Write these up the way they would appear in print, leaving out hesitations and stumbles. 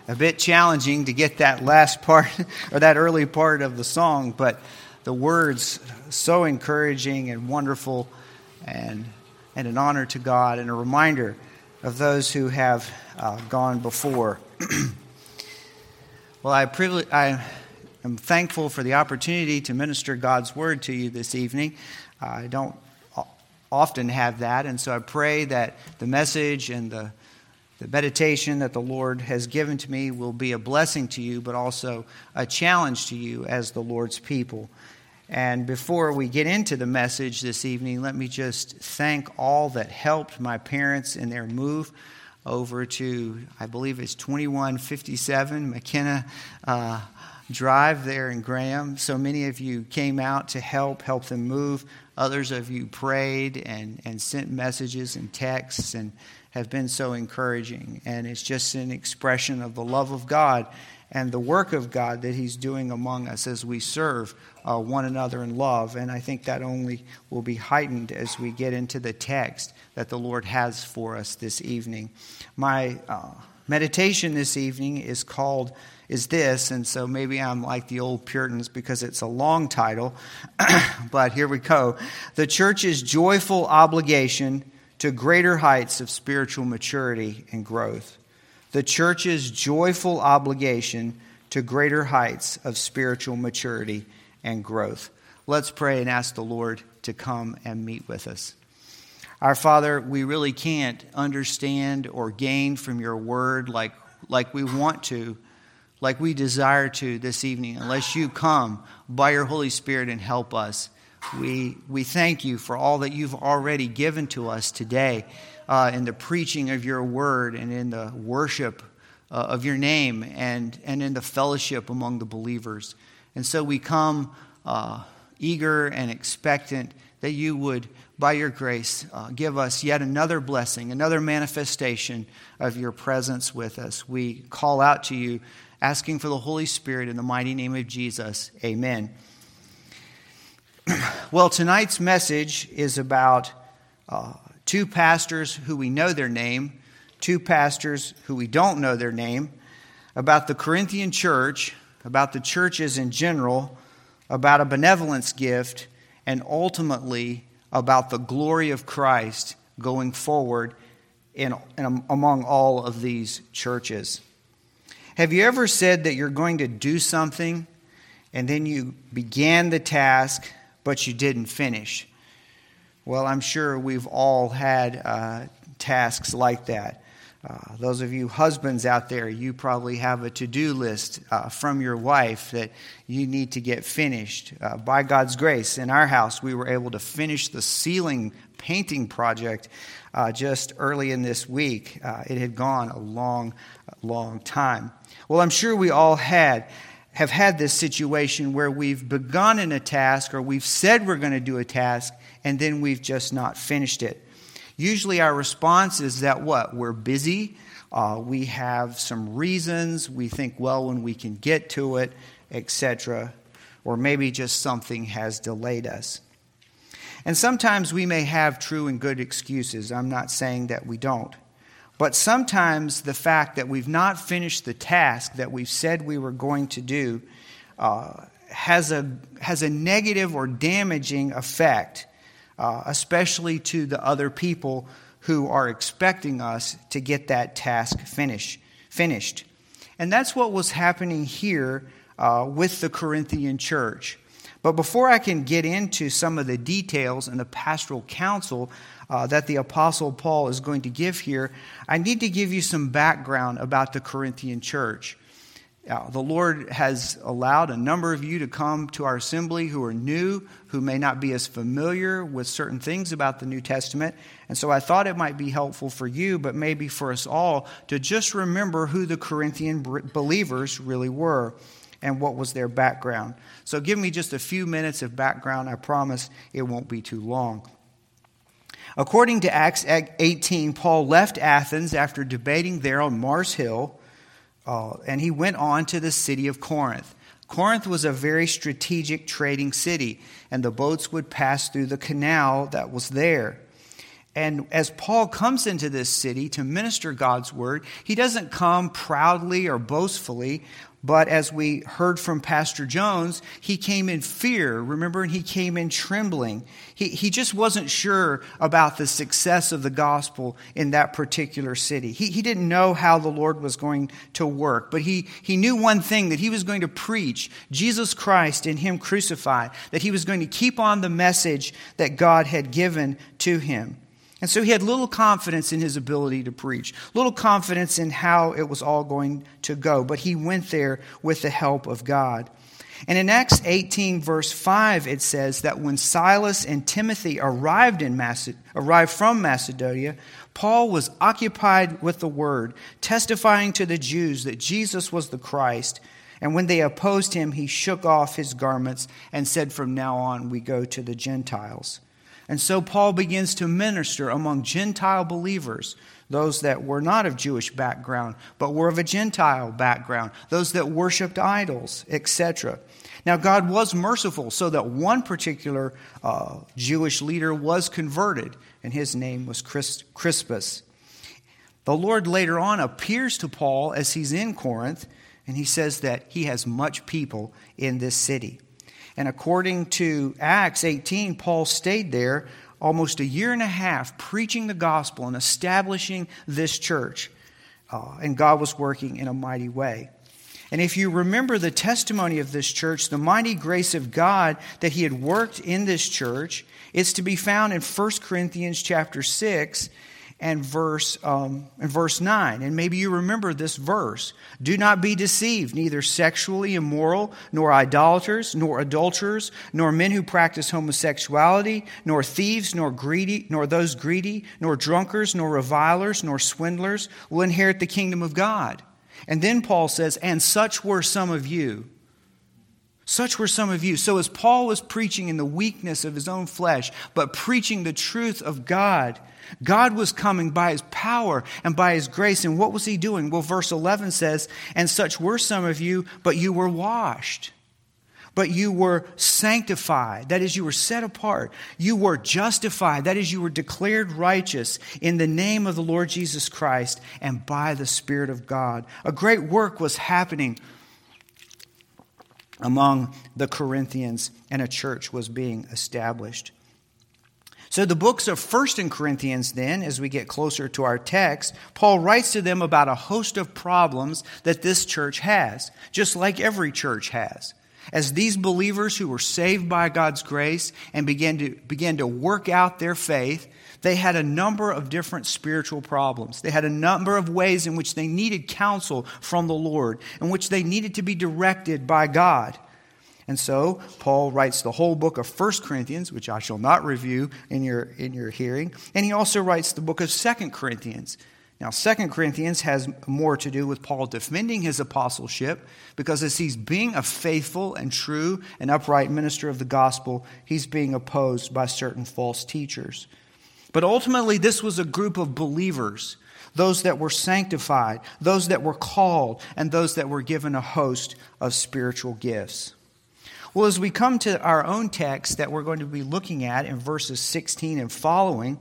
a bit challenging to get that last part or that early part of the song, but the words so encouraging and wonderful and an honor to God and a reminder of those who have gone before. Well, I am thankful for the opportunity to minister God's word to you this evening. I don't often have that, and so I pray that the message and the meditation that the Lord has given to me will be a blessing to you, but also a challenge to you as the Lord's people. And before we get into the message this evening, let me just thank all that helped my parents in their move over to, I believe it's 2157 McKenna Drive there in Graham. So many of you came out to help them move. Others of you prayed and sent messages and texts and have been so encouraging. And it's just an expression of the love of God and the work of God that He's doing among us as we serve one another in love. And I think that only will be heightened as we get into the text that the Lord has for us this evening. My meditation this evening is this, and so maybe I'm like the old Puritans because it's a long title, but here we go. The church's joyful obligation to greater heights of spiritual maturity and growth. The church's joyful obligation to greater heights of spiritual maturity and growth. Let's pray and ask the Lord to come and meet with us. Our Father, we really can't understand or gain from your word like we want to, like we desire to this evening, unless you come by your Holy Spirit and help us. We thank you for all that you've already given to us today in the preaching of your word and in the worship of your name and in the fellowship among the believers. And so we come eager and expectant that you would, by your grace, give us yet another blessing, another manifestation of your presence with us. We call out to you, asking for the Holy Spirit in the mighty name of Jesus. Amen. Well, tonight's message is about two pastors who we know their name, two pastors who we don't know their name, about the Corinthian church, about the churches in general, about a benevolence gift, and ultimately about the glory of Christ going forward among all of these churches. Have you ever said that you're going to do something and then you began the task but you didn't finish? Well, I'm sure we've all had tasks like that. Those of you husbands out there, you probably have a to-do list from your wife that you need to get finished. By God's grace, in our house, we were able to finish the ceiling painting project just early in this week. It had gone a long time. Well, I'm sure we all have had this situation where we've begun in a task or we've said we're going to do a task and then we've just not finished it. Usually our response is that what? We're busy. We have some reasons. We think, well, when we can get to it, etc. Or maybe just something has delayed us. And sometimes we may have true and good excuses. I'm not saying that we don't. But sometimes the fact that we've not finished the task that we've said we were going to do has a negative or damaging effect, especially to the other people who are expecting us to get that task finished. And that's what was happening here with the Corinthian church. But before I can get into some of the details and the pastoral counsel that the Apostle Paul is going to give here, I need to give you some background about the Corinthian church. The Lord has allowed a number of you to come to our assembly who are new, who may not be as familiar with certain things about the New Testament. And so I thought it might be helpful for you, but maybe for us all, to just remember who the Corinthian believers really were and what was their background. So give me just a few minutes of background. I promise it won't be too long. According to Acts 18, Paul left Athens after debating there on Mars Hill, and he went on to the city of Corinth. Corinth was a very strategic trading city, and the boats would pass through the canal that was there. And as Paul comes into this city to minister God's word, he doesn't come proudly or boastfully, but as we heard from Pastor Jones, he came in fear, remember, and he came in trembling. He just wasn't sure about the success of the gospel in that particular city. He didn't know how the Lord was going to work, but he knew one thing, that he was going to preach Jesus Christ and him crucified, that he was going to keep on the message that God had given to him. And so he had little confidence in his ability to preach, little confidence in how it was all going to go. But he went there with the help of God. And in Acts 18, verse 5, it says that when Silas and Timothy arrived from Macedonia, Paul was occupied with the word, testifying to the Jews that Jesus was the Christ. And when they opposed him, he shook off his garments and said, "From now on, we go to the Gentiles." And so Paul begins to minister among Gentile believers, those that were not of Jewish background, but were of a Gentile background, those that worshiped idols, etc. Now God was merciful so that one particular Jewish leader was converted, and his name was Crispus. The Lord later on appears to Paul as he's in Corinth, and he says that he has much people in this city. And according to Acts 18, Paul stayed there almost a year and a half preaching the gospel and establishing this church. And God was working in a mighty way. And if you remember the testimony of this church, the mighty grace of God that he had worked in this church, it's to be found in 1 Corinthians chapter 6 and verse 9. And maybe you remember this verse. "Do not be deceived, neither sexually immoral, nor idolaters, nor adulterers, nor men who practice homosexuality, nor thieves, nor those greedy, nor drunkards, nor revilers, nor swindlers will inherit the kingdom of God." And then Paul says, "And such were some of you." Such were some of you. So as Paul was preaching in the weakness of his own flesh, but preaching the truth of God, God was coming by his power and by his grace. And what was he doing? Well, verse 11 says, "And such were some of you, but you were washed. But you were sanctified." That is, you were set apart. "You were justified." That is, you were declared righteous in the name of the Lord Jesus Christ and by the Spirit of God. A great work was happening among the Corinthians, and a church was being established. So the books of 1 Corinthians then, as we get closer to our text, Paul writes to them about a host of problems that this church has, just like every church has. As these believers who were saved by God's grace and began to work out their faith, they had a number of different spiritual problems. They had a number of ways in which they needed counsel from the Lord, in which they needed to be directed by God. And so Paul writes the whole book of 1 Corinthians, which I shall not review in your hearing. And he also writes the book of 2 Corinthians. Now, 2 Corinthians has more to do with Paul defending his apostleship, because as he's being a faithful and true and upright minister of the gospel, he's being opposed by certain false teachers. But ultimately, this was a group of believers, those that were sanctified, those that were called, and those that were given a host of spiritual gifts. Well, as we come to our own text that we're going to be looking at in verses 16 and following,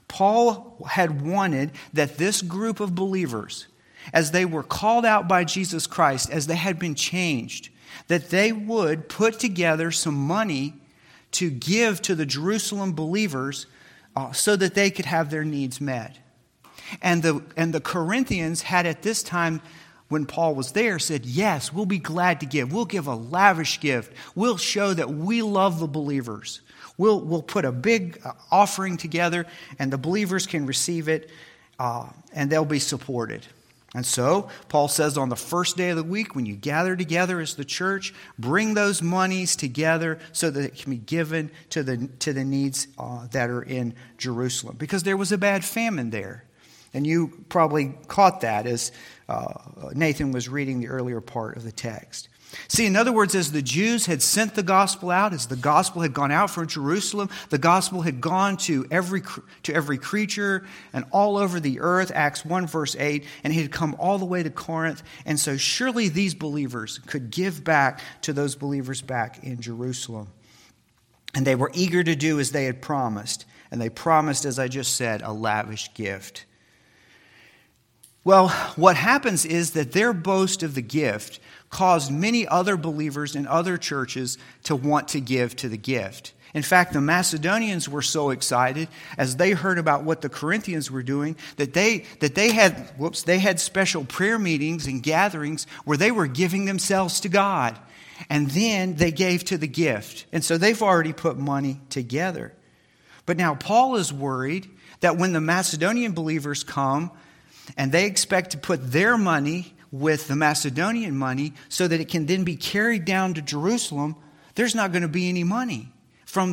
Paul had wanted that this group of believers, as they were called out by Jesus Christ, as they had been changed, that they would put together some money to give to the Jerusalem believers so that they could have their needs met. And the Corinthians had at this time, when Paul was there, said, "Yes, we'll be glad to give. We'll give a lavish gift. We'll show that we love the believers. We'll put a big offering together, and the believers can receive it, and they'll be supported." And so Paul says, on the first day of the week, when you gather together as the church, bring those monies together so that it can be given to the needs that are in Jerusalem. Because there was a bad famine there. And you probably caught that as Nathan was reading the earlier part of the text. See, in other words, as the Jews had sent the gospel out, as the gospel had gone out from Jerusalem, the gospel had gone to every creature and all over the earth, Acts 1 verse 8, and it had come all the way to Corinth. And so surely these believers could give back to those believers back in Jerusalem. And they were eager to do as they had promised. And they promised, as I just said, a lavish gift. Well, what happens is that their boast of the gift caused many other believers in other churches to want to give to the gift. In fact, the Macedonians were so excited as they heard about what the Corinthians were doing that they had special prayer meetings and gatherings where they were giving themselves to God. And then they gave to the gift. And so they've already put money together. But now Paul is worried that when the Macedonian believers come and they expect to put their money with the Macedonian money so that it can then be carried down to Jerusalem, there's not going to be any money from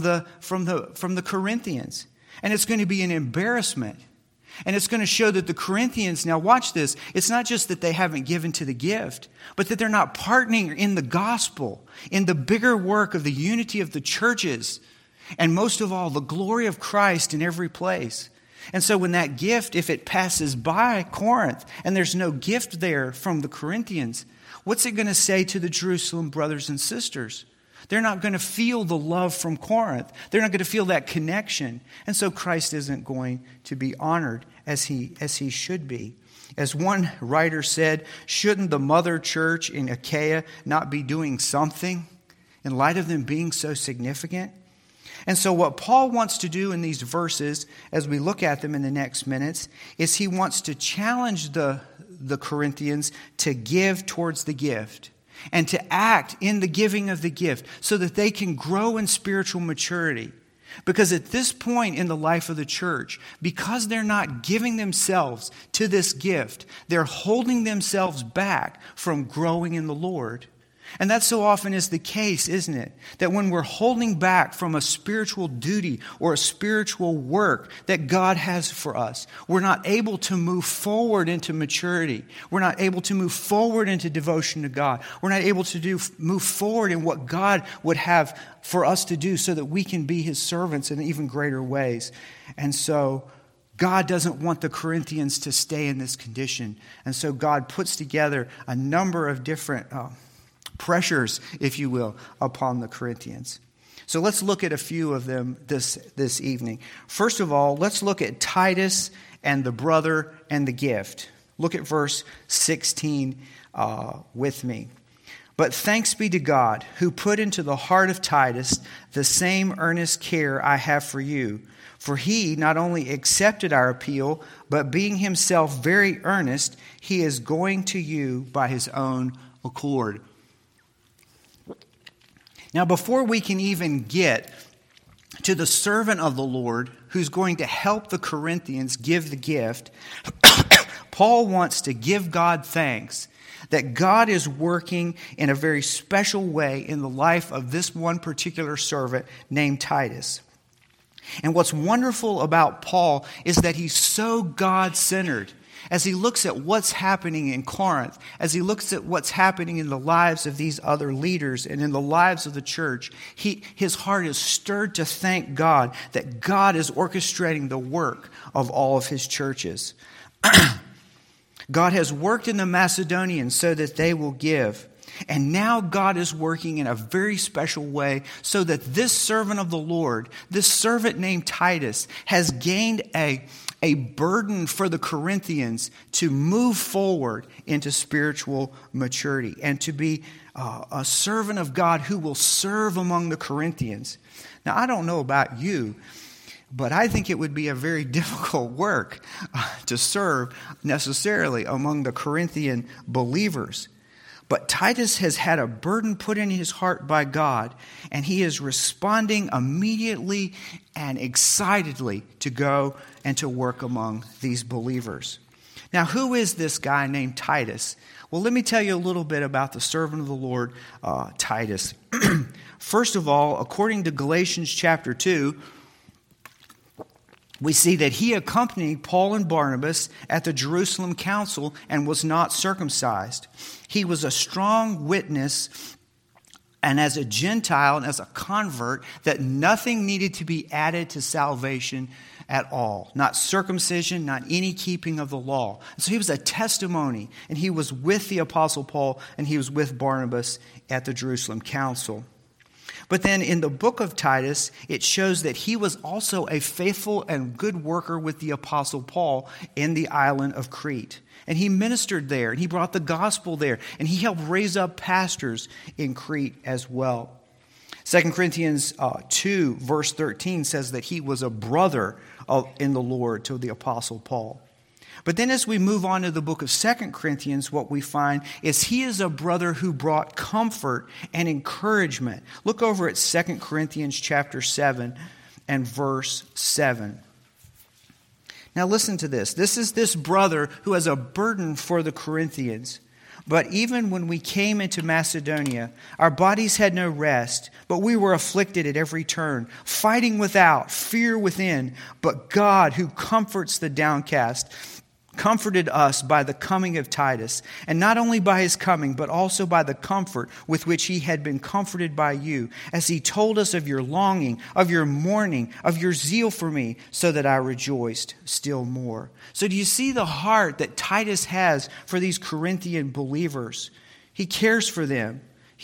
the Corinthians. And it's going to be an embarrassment. And it's going to show that the Corinthians, now watch this, it's not just that they haven't given to the gift, but that they're not partnering in the gospel, in the bigger work of the unity of the churches, and most of all, the glory of Christ in every place. And so when that gift, if it passes by Corinth, and there's no gift there from the Corinthians, what's it going to say to the Jerusalem brothers and sisters? They're not going to feel the love from Corinth. They're not going to feel that connection. And so Christ isn't going to be honored as he should be. As one writer said, shouldn't the mother church in Achaia not be doing something in light of them being so significant? And so what Paul wants to do in these verses, as we look at them in the next minutes, is he wants to challenge the Corinthians to give towards the gift, and to act in the giving of the gift so that they can grow in spiritual maturity. Because at this point in the life of the church, because they're not giving themselves to this gift, they're holding themselves back from growing in the Lord. And that so often is the case, isn't it? That when we're holding back from a spiritual duty or a spiritual work that God has for us, we're not able to move forward into maturity. We're not able to move forward into devotion to God. We're not able to move forward in what God would have for us to do so that we can be His servants in even greater ways. And so God doesn't want the Corinthians to stay in this condition. And so God puts together a number of different pressures, if you will, upon the Corinthians. So let's look at a few of them this evening. First of all, let's look at Titus and the brother and the gift. Look at verse 16 with me. But thanks be to God, who put into the heart of Titus the same earnest care I have for you. For he not only accepted our appeal, but being himself very earnest, he is going to you by his own accord. Now, before we can even get to the servant of the Lord who's going to help the Corinthians give the gift, Paul wants to give God thanks that God is working in a very special way in the life of this one particular servant named Titus. And what's wonderful about Paul is that he's so God-centered. As he looks at what's happening in Corinth, as he looks at what's happening in the lives of these other leaders and in the lives of the church, his heart is stirred to thank God that God is orchestrating the work of all of his churches. God has worked in the Macedonians so that they will give. And now God is working in a very special way so that this servant of the Lord, this servant named Titus, has gained a burden for the Corinthians to move forward into spiritual maturity and to be a servant of God who will serve among the Corinthians. Now, I don't know about you, but I think it would be a very difficult work to serve necessarily among the Corinthian believers. But Titus has had a burden put in his heart by God, and he is responding immediately and excitedly to go and to work among these believers. Now, who is this guy named Titus? Well, let me tell you a little bit about the servant of the Lord, Titus. First of all, according to Galatians chapter 2, we see that he accompanied Paul and Barnabas at the Jerusalem council and was not circumcised. He was a strong witness, and as a Gentile and as a convert, that nothing needed to be added to salvation at all. Not circumcision, not any keeping of the law. So he was a testimony, and he was with the Apostle Paul, and he was with Barnabas at the Jerusalem council. But then in the book of Titus, it shows that he was also a faithful and good worker with the Apostle Paul in the island of Crete. And he ministered there, and he brought the gospel there, and he helped raise up pastors in Crete as well. 2 Corinthians 2, verse 13 says that he was a brother in the Lord to the Apostle Paul. But then as we move on to the book of 2 Corinthians, what we find is he is a brother who brought comfort and encouragement. Look over at 2 Corinthians chapter 7 and verse 7. Now listen to this. This is this brother who has a burden for the Corinthians. But even when we came into Macedonia, our bodies had no rest, but we were afflicted at every turn, fighting without, fear within. But God, who comforts the downcast, comforted us by the coming of Titus, and not only by his coming, but also by the comfort with which he had been comforted by you, as he told us of your longing, of your mourning, of your zeal for me, so that I rejoiced still more. So do you see the heart that Titus has for these Corinthian believers? He cares for them.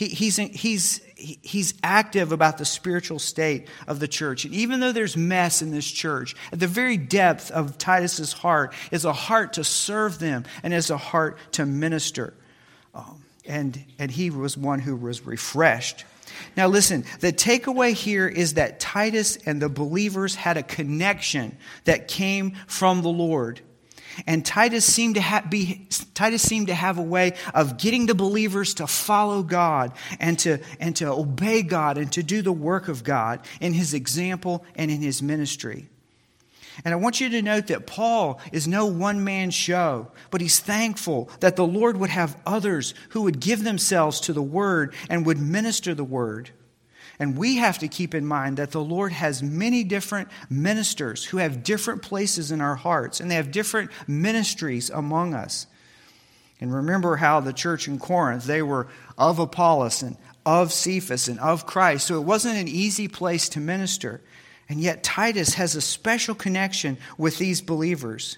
He's active about the spiritual state of the church. And even though there's mess in this church, at the very depth of Titus's heart is a heart to serve them and is a heart to minister. And he was one who was refreshed. Now listen, the takeaway here is that Titus and the believers had a connection that came from the Lord. And Titus seemed to have a way of getting the believers to follow God and to obey God and to do the work of God in his example and in his ministry. And I want you to note that Paul is no one-man show, but he's thankful that the Lord would have others who would give themselves to the word and would minister the word. And we have to keep in mind that the Lord has many different ministers who have different places in our hearts, and they have different ministries among us. And remember how the church in Corinth, they were of Apollos and of Cephas and of Christ. So it wasn't an easy place to minister. And yet Titus has a special connection with these believers.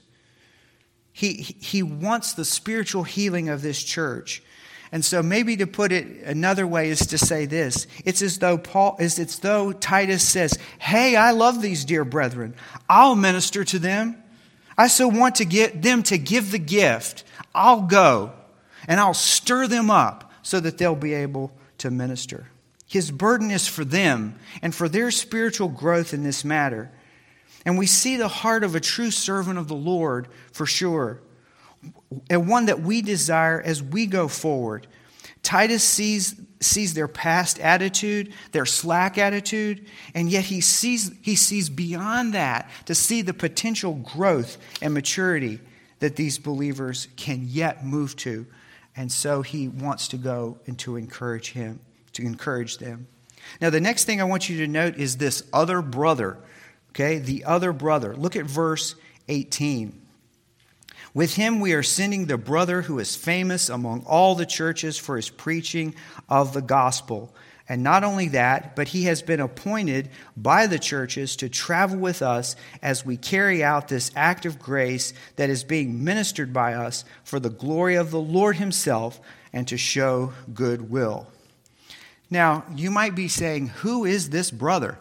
He wants the spiritual healing of this church. And so maybe to put it another way is to say this. It's as though Titus says, hey, I love these dear brethren. I'll minister to them. I so want to get them to give the gift. I'll go and I'll stir them up so that they'll be able to minister. His burden is for them and for their spiritual growth in this matter. And we see the heart of a true servant of the Lord for sure. And one that we desire as we go forward. Titus sees their past attitude, their slack attitude, and yet he sees beyond that to see the potential growth and maturity that these believers can yet move to. And so he wants to go and to encourage them. Now the next thing I want you to note is this other brother. Okay, the other brother. Look at verse 18. With him we are sending the brother who is famous among all the churches for his preaching of the gospel. And not only that, but he has been appointed by the churches to travel with us as we carry out this act of grace that is being ministered by us for the glory of the Lord himself and to show goodwill. Now, you might be saying, who is this brother?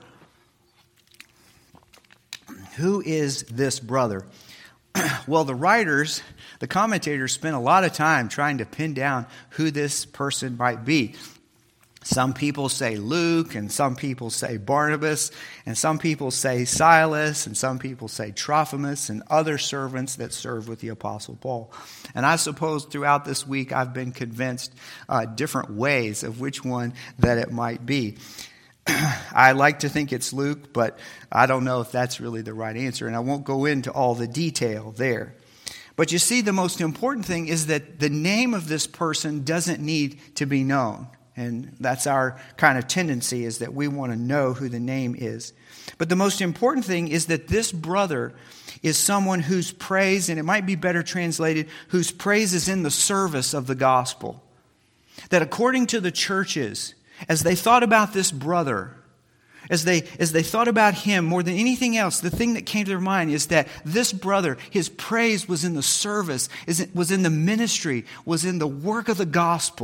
Who is this brother? Well, the commentators spent a lot of time trying to pin down who this person might be. Some people say Luke, and some people say Barnabas, and some people say Silas, and some people say Trophimus, and other servants that served with the Apostle Paul. And I suppose throughout this week I've been convinced different ways of which one that it might be. I like to think it's Luke, but I don't know if that's really the right answer, and I won't go into all the detail there. But you see, the most important thing is that the name of this person doesn't need to be known. And that's our kind of tendency, is that we want to know who the name is. But the most important thing is that this brother is someone whose praise, and it might be better translated, whose praise is in the service of the gospel. That according to the churches, as they thought about this brother, as they thought about him more than anything else, the thing that came to their mind is that this brother, his praise was in the service, was in the ministry, was in the work of the gospel.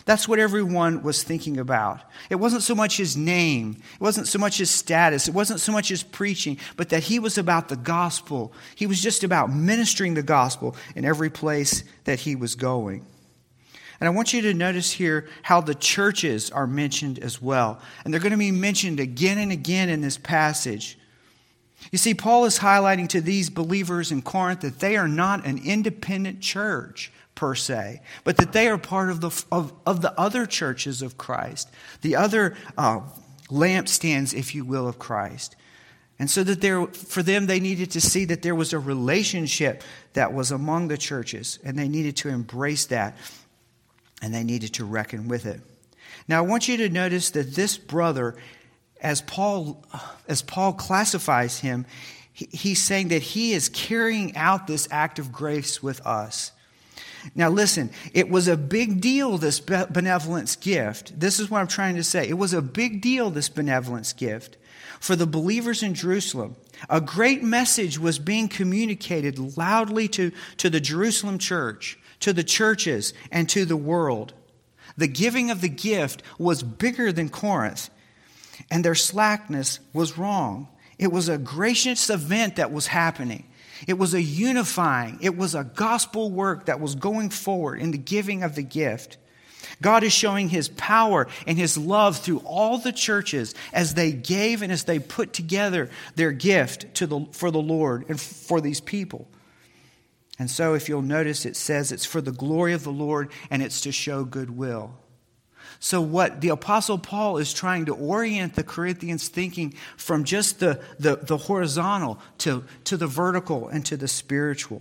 That's what everyone was thinking about. It wasn't so much his name. It wasn't so much his status. It wasn't so much his preaching, but that he was about the gospel. He was just about ministering the gospel in every place that he was going. And I want you to notice here how the churches are mentioned as well. And they're going to be mentioned again and again in this passage. You see, Paul is highlighting to these believers in Corinth that they are not an independent church per se, but that they are part of the other churches of Christ, the other lampstands, if you will, of Christ. And so that for them, they needed to see that there was a relationship that was among the churches, and they needed to embrace that, and they needed to reckon with it. Now, I want you to notice that this brother, as Paul classifies him, he's saying that he is carrying out this act of grace with us. Now listen, it was a big deal, this benevolence gift. This is what I'm trying to say. It was a big deal, this benevolence gift, for the believers in Jerusalem. A great message was being communicated loudly to the Jerusalem church, to the churches, and to the world. The giving of the gift was bigger than Corinth, and their slackness was wrong. It was a gracious event that was happening. It was a unifying, it was a gospel work that was going forward in the giving of the gift. God is showing his power and his love through all the churches as they gave and as they put together their gift for the Lord and for these people. And so if you'll notice, it says it's for the glory of the Lord and it's to show goodwill. So what the Apostle Paul is trying to orient the Corinthians thinking from just the horizontal to the vertical and to the spiritual.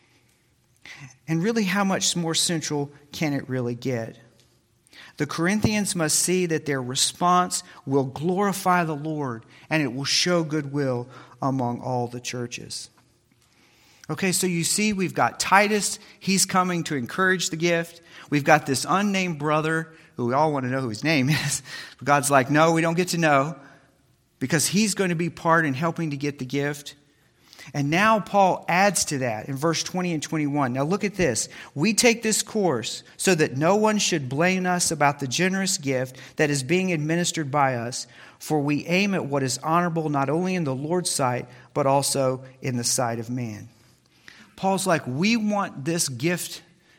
And really, how much more central can it really get? The Corinthians must see that their response will glorify the Lord and it will show goodwill among all the churches. Okay, so you see we've got Titus. He's coming to encourage the gift. We've got this unnamed brother who we all want to know who his name is. But God's like, no, we don't get to know because he's going to be part in helping to get the gift. And now Paul adds to that in verse 20 and 21. Now look at this. We take this course so that no one should blame us about the generous gift that is being administered by us, for we aim at what is honorable not only in the Lord's sight, but also in the sight of man. Paul's like, we want this gift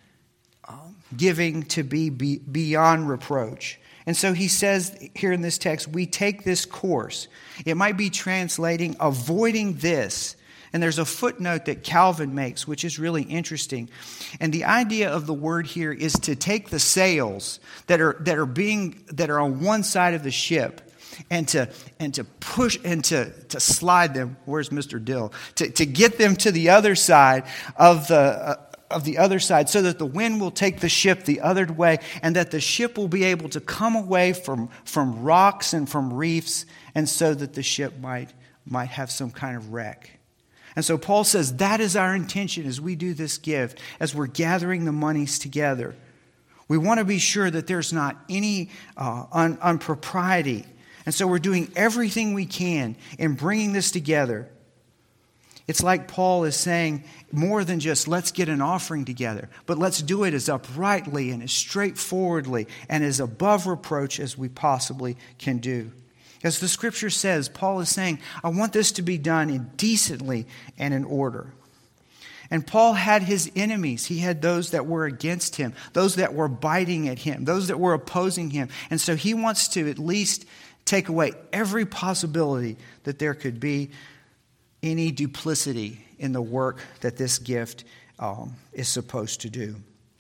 giving to be beyond reproach. And so he says here in this text, we take this course. It might be translating avoiding this. And there's a footnote that Calvin makes, which is really interesting. And the idea of the word here is to take the sails that are on one side of the ship and to push and to slide them. Where's Mr. Dill? To get them to the other side of the other side, so that the wind will take the ship the other way, and that the ship will be able to come away from rocks and from reefs, and so that the ship might have some kind of wreck. And so Paul says that is our intention as we do this gift, as we're gathering the monies together. We want to be sure that there's not any impropriety. And so we're doing everything we can in bringing this together. It's like Paul is saying, more than just let's get an offering together, but let's do it as uprightly and as straightforwardly and as above reproach as we possibly can do. As the scripture says, Paul is saying, I want this to be done decently and in order. And Paul had his enemies. He had those that were against him, those that were biting at him, those that were opposing him. And so he wants to at least take away every possibility that there could be any duplicity in the work that this gift is supposed to do.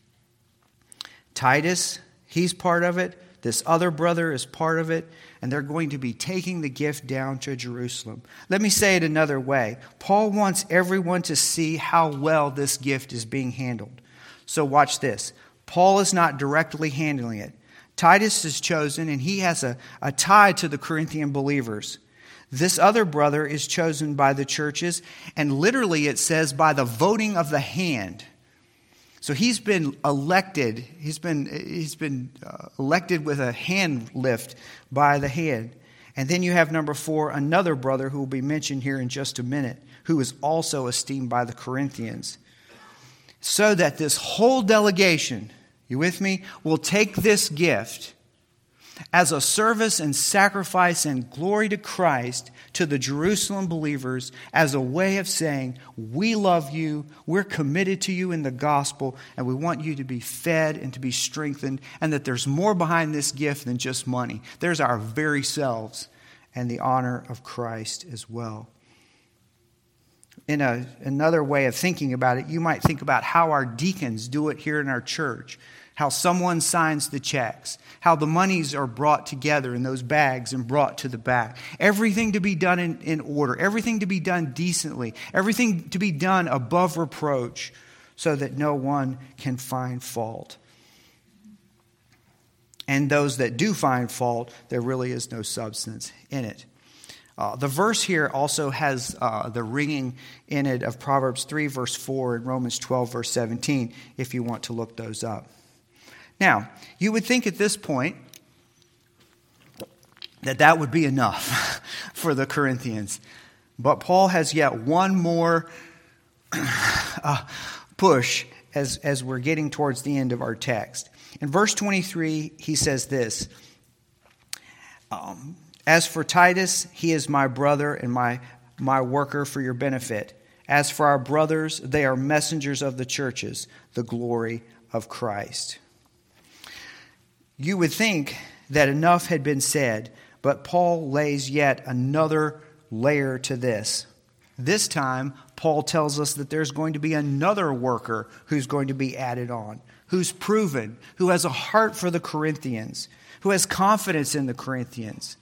Titus, he's part of it. This other brother is part of it. And they're going to be taking the gift down to Jerusalem. Let me say it another way. Paul wants everyone to see how well this gift is being handled. So watch this. Paul is not directly handling it. Titus is chosen, and he has a tie to the Corinthian believers. This other brother is chosen by the churches, and literally it says by the voting of the hand. So he's been elected. He's been elected with a hand lift by the hand. And then you have number 4, another brother who will be mentioned here in just a minute, who is also esteemed by the Corinthians. So that this whole delegation, you with me? Will take this gift as a service and sacrifice and glory to Christ to the Jerusalem believers as a way of saying, we love you, we're committed to you in the gospel, and we want you to be fed and to be strengthened, and that there's more behind this gift than just money. There's our very selves and the honor of Christ as well. In another way of thinking about it, you might think about how our deacons do it here in our church, how someone signs the checks, how the monies are brought together in those bags and brought to the back. Everything to be done in order, everything to be done decently, everything to be done above reproach so that no one can find fault. And those that do find fault, there really is no substance in it. The verse here also has the ringing in it of Proverbs 3 verse 4 and Romans 12 verse 17 if you want to look those up. Now, you would think at this point that would be enough for the Corinthians. But Paul has yet one more push as we're getting towards the end of our text. In verse 23, he says this, as for Titus, he is my brother and my worker for your benefit. As for our brothers, they are messengers of the churches, the glory of Christ. You would think that enough had been said, but Paul lays yet another layer to this. This time, Paul tells us that there's going to be another worker who's going to be added on, who's proven, who has a heart for the Corinthians, who has confidence in the Corinthians.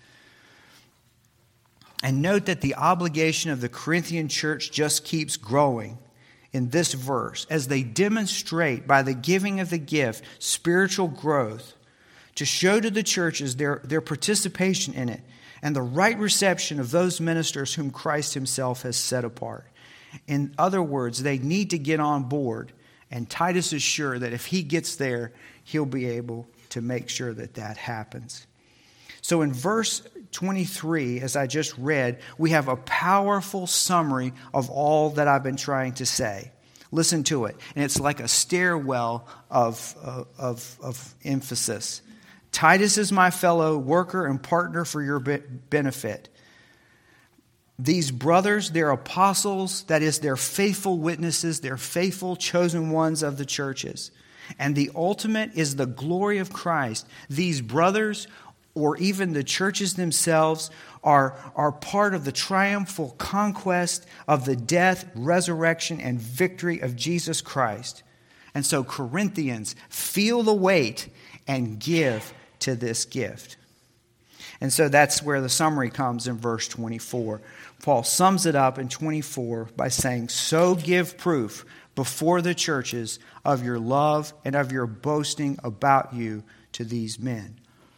And note that the obligation of the Corinthian church just keeps growing in this verse as they demonstrate by the giving of the gift spiritual growth to show to the churches their participation in it and the right reception of those ministers whom Christ himself has set apart. In other words, they need to get on board, and Titus is sure that if he gets there, he'll be able to make sure that that happens. So in verse 23, as I just read, we have a powerful summary of all that I've been trying to say. Listen to it. And it's like a stairwell of emphasis. Titus is my fellow worker and partner for your benefit. These brothers, they're apostles, that is, they're faithful witnesses, they're faithful chosen ones of the churches. And the ultimate is the glory of Christ. These brothers, or even the churches themselves, are part of the triumphal conquest of the death, resurrection, and victory of Jesus Christ. And so Corinthians, feel the weight and give to this gift. And so that's where the summary comes in verse 24. Paul sums it up in 24 by saying, so give proof before the churches of your love and of your boasting about you to these men.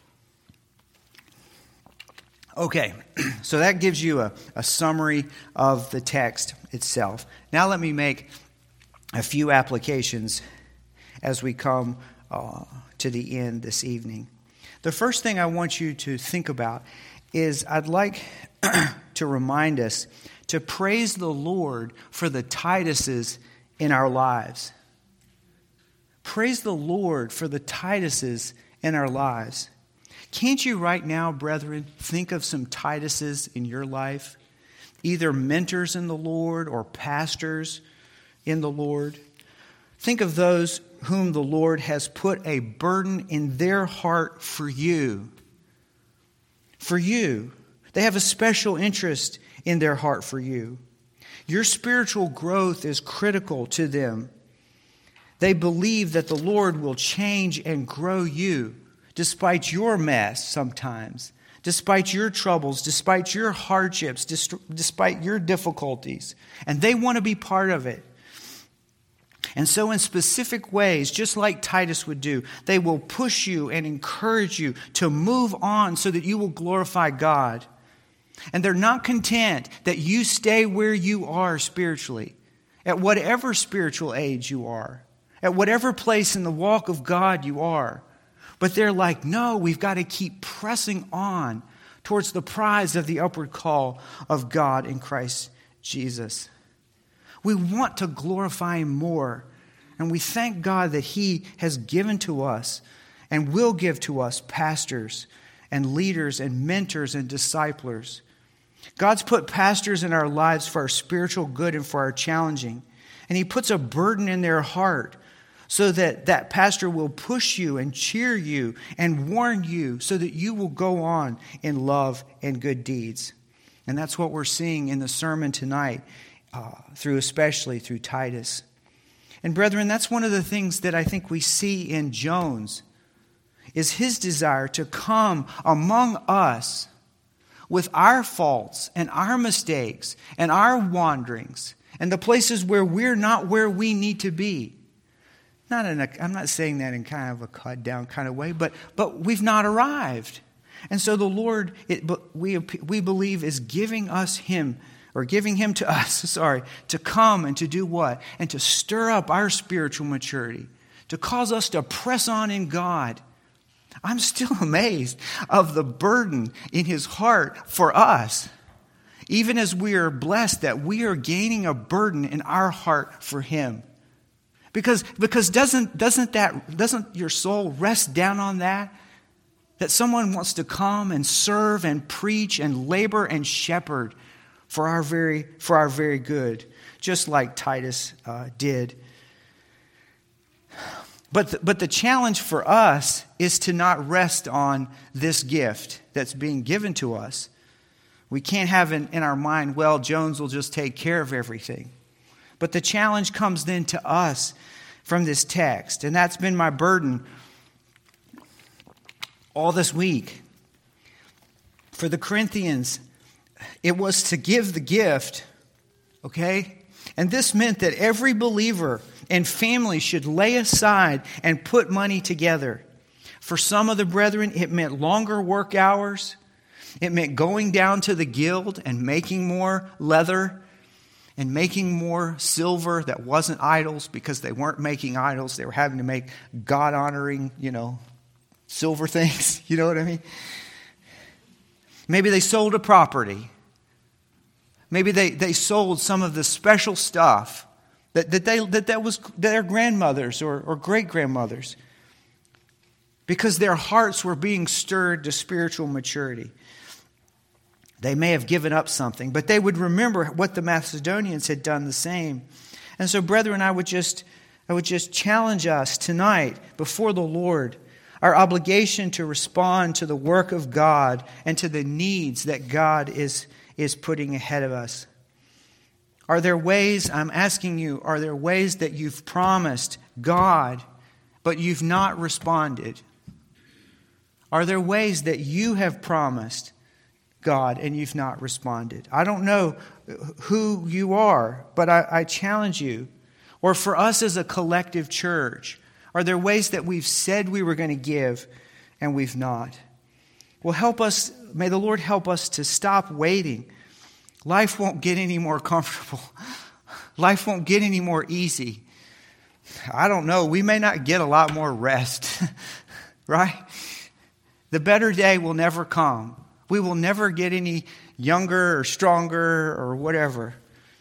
Okay, so that gives you a summary of the text itself. Now let me make a few applications as we come to the end this evening. The first thing I want you to think about is I'd like to remind us to praise the Lord for the Tituses in our lives. Praise the Lord for the Tituses in our lives. Can't you right now, brethren, think of some Tituses in your life? Either mentors in the Lord or pastors in the Lord. Think of those whom the Lord has put a burden in their heart for you. For you. They have a special interest in their heart for you. Your spiritual growth is critical to them. They believe that the Lord will change and grow you despite your mess sometimes, despite your troubles, despite your hardships, despite your difficulties. And they want to be part of it. And so in specific ways, just like Titus would do, they will push you and encourage you to move on so that you will glorify God. And they're not content that you stay where you are spiritually, at whatever spiritual age you are, at whatever place in the walk of God you are. But they're like, no, we've got to keep pressing on towards the prize of the upward call of God in Christ Jesus. We want to glorify Him more And we thank God that He has given to us and will give to us pastors and leaders and mentors and disciplers. God's put pastors in our lives for our spiritual good and for our challenging. And He puts a burden in their heart so that that pastor will push you and cheer you and warn you so that you will go on in love and good deeds. And that's what we're seeing in the sermon tonight, especially through Titus. And brethren, that's one of the things that I think we see in Jones, is his desire to come among us with our faults and our mistakes and our wanderings and the places where we're not where we need to be. I'm not saying that in kind of a cut down kind of way, but we've not arrived. And so the Lord, we believe, is giving him to us, to come and to do what? And to stir up our spiritual maturity, to cause us to press on in God. I'm still amazed of the burden in His heart for us, even as we are blessed that we are gaining a burden in our heart for Him. Because doesn't your soul rest down on that? That someone wants to come and serve and preach and labor and shepherd for our very good, just like Titus did. But the challenge for us is to not rest on this gift that's being given to us. We can't have in our mind, well, Jones will just take care of everything. But the challenge comes then to us from this text, and that's been my burden all this week. For the Corinthians, it was to give the gift, okay? And this meant that every believer and family should lay aside and put money together. For some of the brethren, it meant longer work hours. It meant going down to the guild and making more leather and making more silver that wasn't idols, because they weren't making idols. They were having to make God-honoring, silver things. You know what I mean? Maybe they sold a property. Maybe they sold some of the special stuff that was their grandmothers or great-grandmothers, because their hearts were being stirred to spiritual maturity. They may have given up something, but they would remember what the Macedonians had done the same. And so, brethren, I would just challenge us tonight before the Lord, our obligation to respond to the work of God and to the needs that God is putting ahead of us. Are there ways, I'm asking you, are there ways that you've promised God, but you've not responded? Are there ways that you have promised God and you've not responded? I don't know who you are, but I challenge you. Or for us as a collective church, are there ways that we've said we were going to give and we've not? Well, may the Lord help us to stop waiting. Life won't get any more comfortable. Life won't get any more easy. I don't know. We may not get a lot more rest, right? The better day will never come. We will never get any younger or stronger or whatever.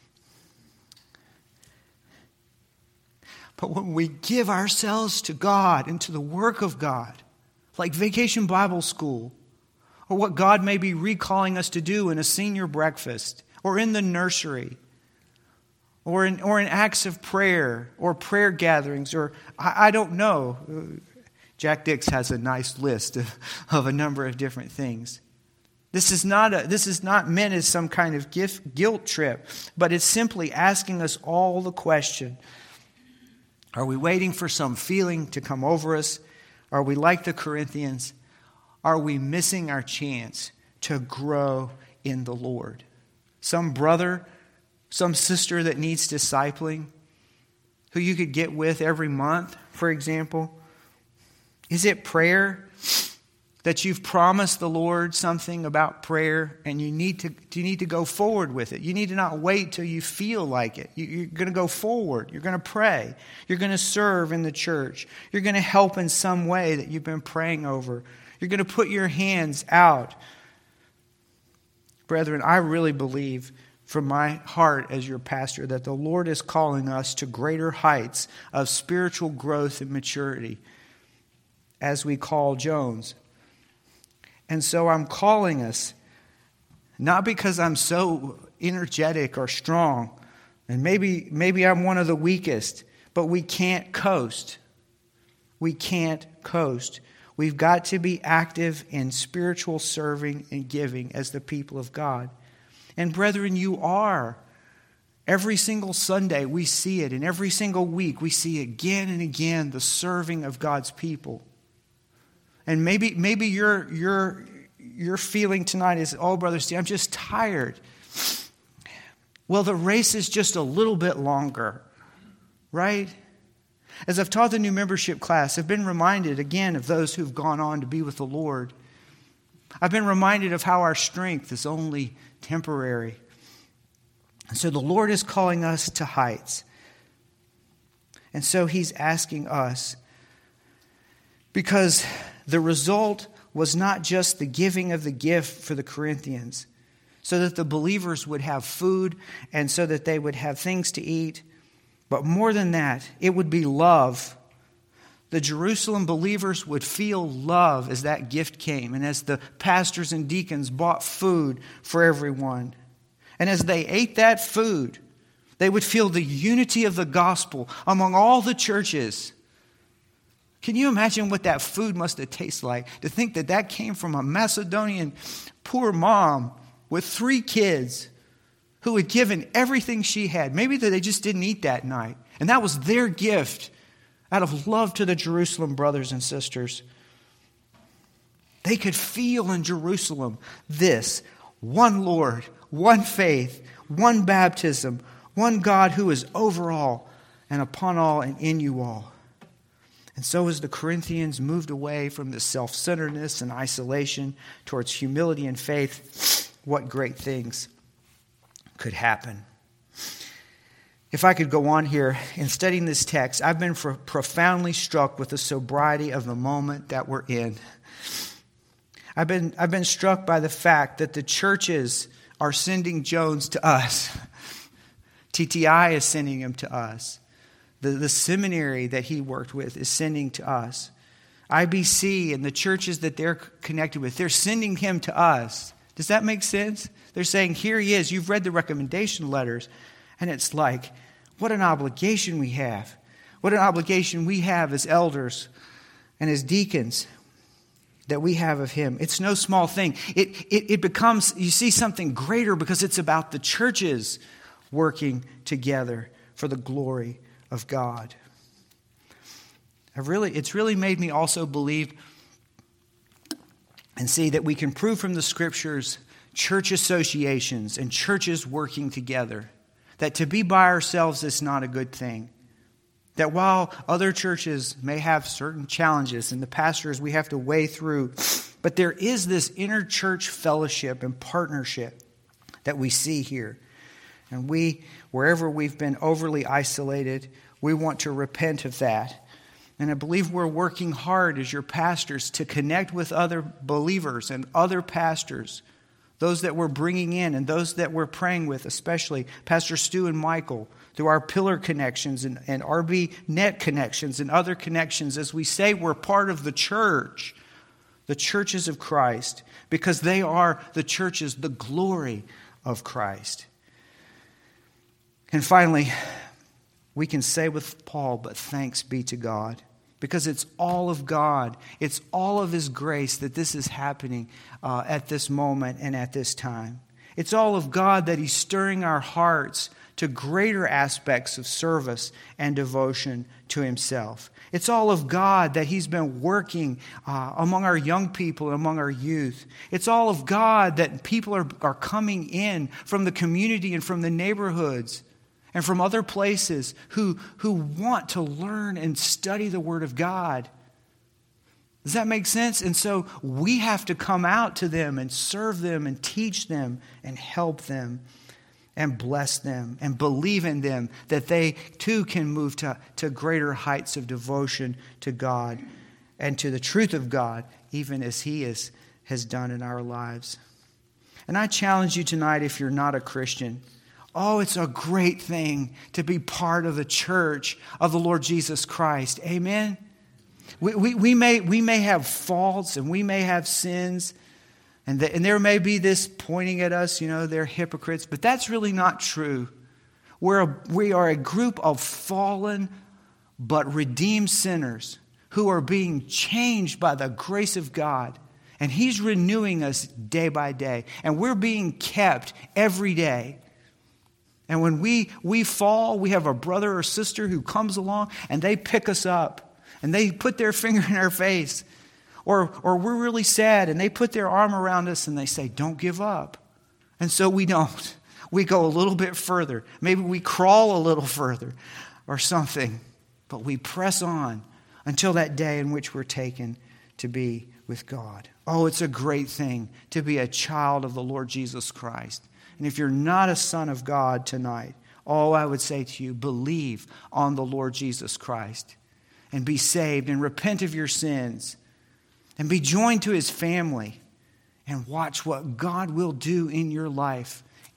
But when we give ourselves to God and to the work of God, like Vacation Bible School, or what God may be recalling us to do in a senior breakfast, or in the nursery, or in acts of prayer, or prayer gatherings, or I don't know. Jack Dix has a nice list of a number of different things. This is not meant as some kind of guilt trip, but it's simply asking us all the question: are we waiting for some feeling to come over us? Are we like the Corinthians? Are we missing our chance to grow in the Lord? Some brother, some sister that needs discipling, who you could get with every month, for example. Is it prayer that you've promised the Lord something about prayer and you need to go forward with it? You need to not wait till you feel like it. You're going to go forward. You're going to pray. You're going to serve in the church. You're going to help in some way that you've been praying over. You're going to put your hands out. Brethren, I really believe from my heart as your pastor that the Lord is calling us to greater heights of spiritual growth and maturity, as we call Jones. And so I'm calling us, not because I'm so energetic or strong, and maybe I'm one of the weakest, but we can't coast. We can't coast. We've got to be active in spiritual serving and giving as the people of God. And brethren, you are. Every single Sunday we see it, and every single week we see again and again the serving of God's people. And maybe your feeling tonight is, oh, Brother Steve, I'm just tired. Well, the race is just a little bit longer, right? As I've taught the new membership class, I've been reminded again of those who've gone on to be with the Lord. I've been reminded of how our strength is only temporary. And so the Lord is calling us to heights. And so He's asking us, because the result was not just the giving of the gift for the Corinthians, so that the believers would have food and so that they would have things to eat. But more than that, it would be love. The Jerusalem believers would feel love as that gift came, and as the pastors and deacons bought food for everyone. And as they ate that food, they would feel the unity of the gospel among all the churches. Can you imagine what that food must have tasted like? To think that that came from a Macedonian poor mom with 3 kids who had given everything she had. Maybe that they just didn't eat that night. And that was their gift out of love to the Jerusalem brothers and sisters. They could feel in Jerusalem this: one Lord, one faith, one baptism, one God who is over all and upon all and in you all. And so as the Corinthians moved away from the self-centeredness and isolation towards humility and faith, what great things could happen. If I could go on here in studying this text, I've been profoundly struck with the sobriety of the moment that we're in. I've been struck by the fact that the churches are sending Jones to us. TTI is sending him to us. The seminary that he worked with is sending to us. IBC and the churches that they're connected with, they're sending him to us. Does that make sense? They're saying, here he is. You've read the recommendation letters. And it's like, what an obligation we have. What an obligation we have as elders and as deacons that we have of him. It's no small thing. It becomes, you see, something greater because it's about the churches working together for the glory of God. It's really made me also believe and see that we can prove from the Scriptures church associations and churches working together. That to be by ourselves is not a good thing. That while other churches may have certain challenges and the pastors we have to weigh through, but there is this inner church fellowship and partnership that we see here. And we, wherever we've been overly isolated, we want to repent of that. And I believe we're working hard as your pastors to connect with other believers and other pastors, those that we're bringing in and those that we're praying with, especially Pastor Stu and Michael, through our pillar connections and RB net connections and other connections. As we say, we're part of the church, the churches of Christ, because they are the churches, the glory of Christ. And finally, we can say with Paul, but thanks be to God. Because it's all of God. It's all of His grace that this is happening at this moment and at this time. It's all of God that He's stirring our hearts to greater aspects of service and devotion to Himself. It's all of God that He's been working among our young people and among our youth. It's all of God that people are coming in from the community and from the neighborhoods and from other places who want to learn and study the Word of God. Does that make sense? And so we have to come out to them and serve them and teach them and help them and bless them and believe in them that they too can move to greater heights of devotion to God and to the truth of God, even as He has done in our lives. And I challenge you tonight, if you're not a Christian, Oh, it's a great thing to be part of the church of the Lord Jesus Christ. Amen? We may have faults and we may have sins, and there may be this pointing at us, they're hypocrites, but that's really not true. We are a group of fallen but redeemed sinners who are being changed by the grace of God. And He's renewing us day by day. And we're being kept every day. And when we fall, we have a brother or sister who comes along and they pick us up. And they put their finger in our face. Or we're really sad and they put their arm around us and they say, don't give up. And so we don't. We go a little bit further. Maybe we crawl a little further or something. But we press on until that day in which we're taken to be with God. Oh, it's a great thing to be a child of the Lord Jesus Christ. And if you're not a son of God tonight, all I would say to you, believe on the Lord Jesus Christ and be saved and repent of your sins and be joined to His family and watch what God will do in your life,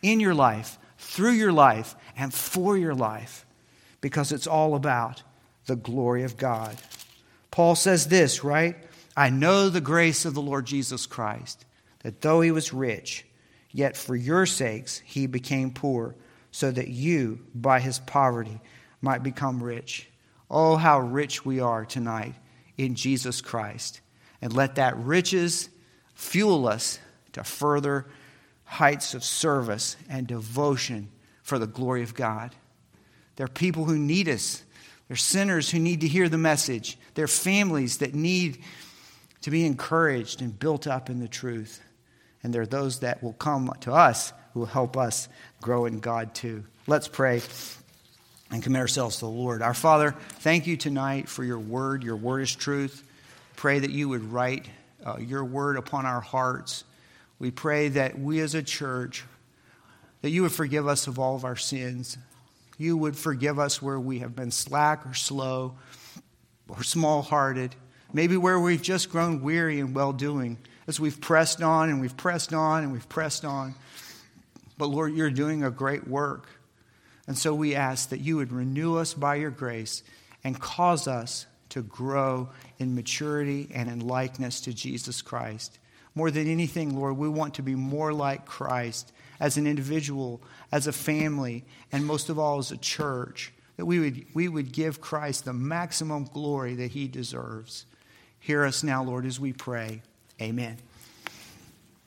through your life, and for your life, because it's all about the glory of God. Paul says this, right? I know the grace of the Lord Jesus Christ, that though He was rich, yet for your sakes He became poor, so that you, by His poverty, might become rich. Oh, how rich we are tonight in Jesus Christ. And let that riches fuel us to further heights of service and devotion for the glory of God. There are people who need us. There are sinners who need to hear the message. There are families that need to be encouraged and built up in the truth. And there are those that will come to us who will help us grow in God too. Let's pray and commit ourselves to the Lord. Our Father, thank you tonight for your word. Your word is truth. Pray that you would write your word upon our hearts. We pray that we as a church, that you would forgive us of all of our sins. You would forgive us where we have been slack or slow or small-hearted. Maybe where we've just grown weary in well-doing as we've pressed on and we've pressed on and we've pressed on. But Lord, you're doing a great work. And so we ask that you would renew us by your grace and cause us to grow in maturity and in likeness to Jesus Christ. More than anything, Lord, we want to be more like Christ as an individual, as a family, and most of all as a church, that we would give Christ the maximum glory that He deserves. Hear us now, Lord, as we pray. Amen.